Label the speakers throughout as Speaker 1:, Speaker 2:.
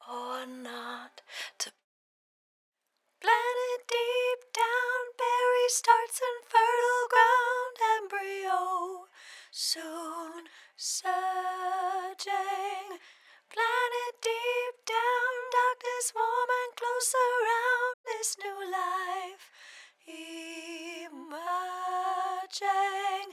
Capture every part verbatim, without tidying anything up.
Speaker 1: or not to planet deep down, berry starts in fertile ground, embryo soon surging. Planet deep down, darkness warm and close around, this new life emerging.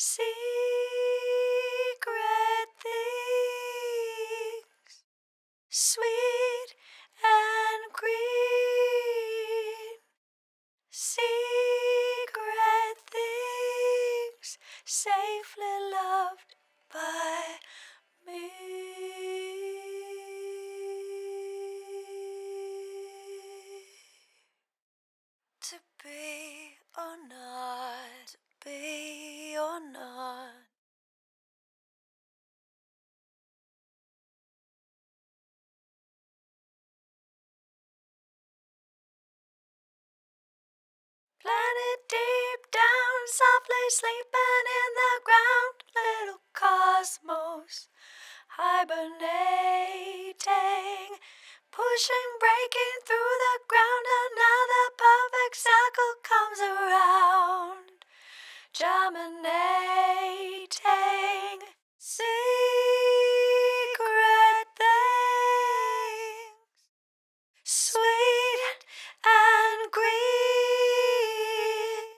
Speaker 1: Secret things, sweet and green. Secret things, safely loved by me. To be or not, to be or not. Planet deep down, softly sleeping in the ground, little cosmos hibernating, pushing, breaking through the ground, another perfect cycle comes around, germinating. Secret things, sweet and green.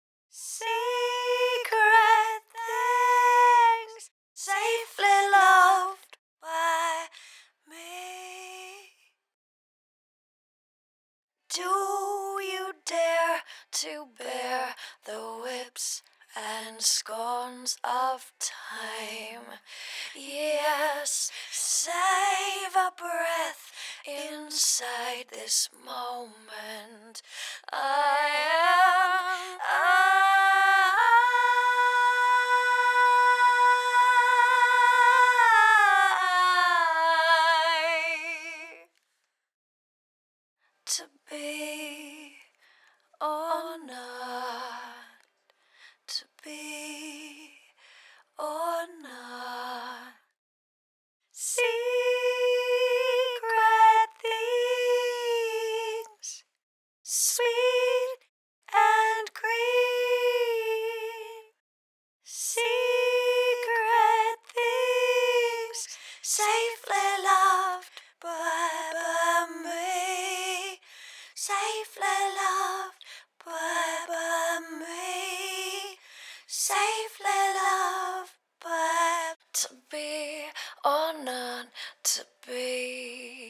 Speaker 1: Secret things, safely loved by me. Do you dare to bear the whips and scorns of time? Yes, save a breath inside this moment. I am I. To be or not, to be or not. Secret things, sweet and green. Secret things, safely loved by, by me. Safely loved by, by me. Safely loved by. To be or not to be.